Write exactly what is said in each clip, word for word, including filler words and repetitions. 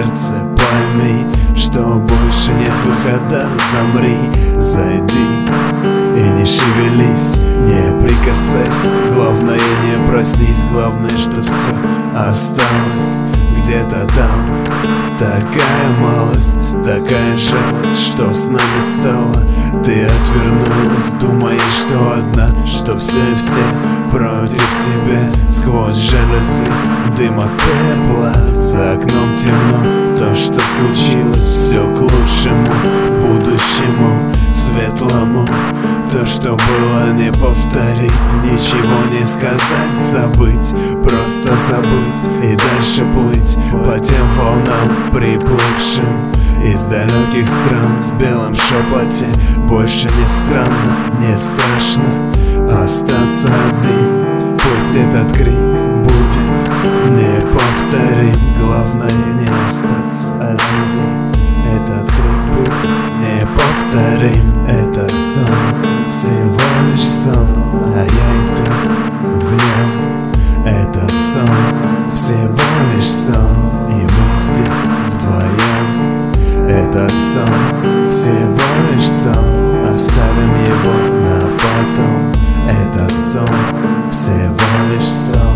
сердце, пойми, что больше нет выхода. Замри, зайди и не шевелись, не прикасайся. Главное, не проснись, главное, что все осталось где-то там. Такая малость, такая жалость, что с нами стало. Ты отвернулась, думаешь, что одна, что все и все против тебя. Сквозь жалюзи дым от пепла, за окном темно. То, что случилось, все к лучшему, будущему, светлому. То, что было, не повторить, ничего не сказать, забыть, просто забыть и дальше плыть по тем волнам, приплывшим из далеких стран. В белом шепоте больше не странно, не страшно остаться одним. Пусть этот крик будет неповторим, главное не остаться одним. Этот крик будет неповторим. Это сон, всего лишь сон, а я и ты в нем. Это сон, всего лишь сон, и мы здесь вдвоем. Это сон, всего лишь сон, оставим его на потом. Это сон, всего лишь сон.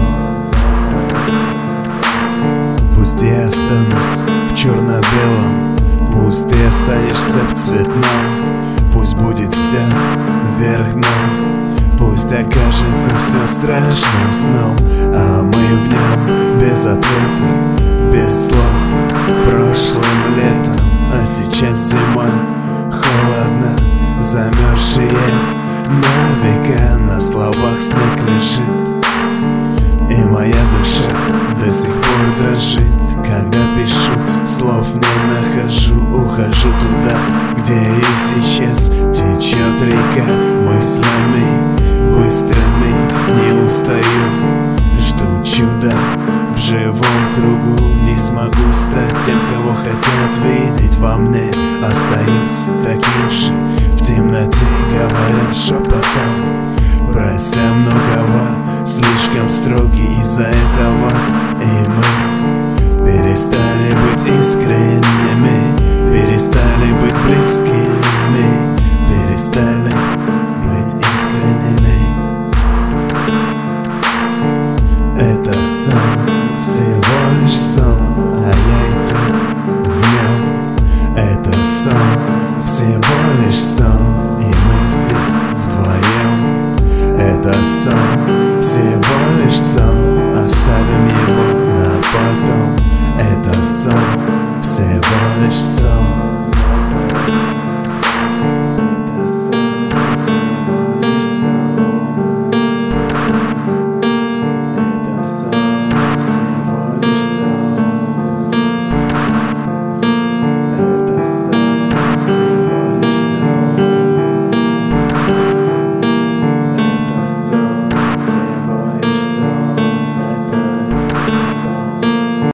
Пусть я останусь в черно-белом, пусть ты останешься в цветном. Пусть будет все вверх дном, пусть окажется все страшным сном, а мы в нем без ответа, без слов, прошлым летом. А сейчас зима, холодно, замерзшие на века. На словах снег лежит, и моя душа до сих пор дрожит. Когда пишу, слов не нахожу, ухожу туда, где и сейчас течет река мыслями быстрыми. Не устаю, жду чуда в живом кругу. Не смогу стать тем, кого хотят видеть во мне. Остаюсь таким же в темноте, говоря шепотом, прося многого. Слишком строгий из-за этого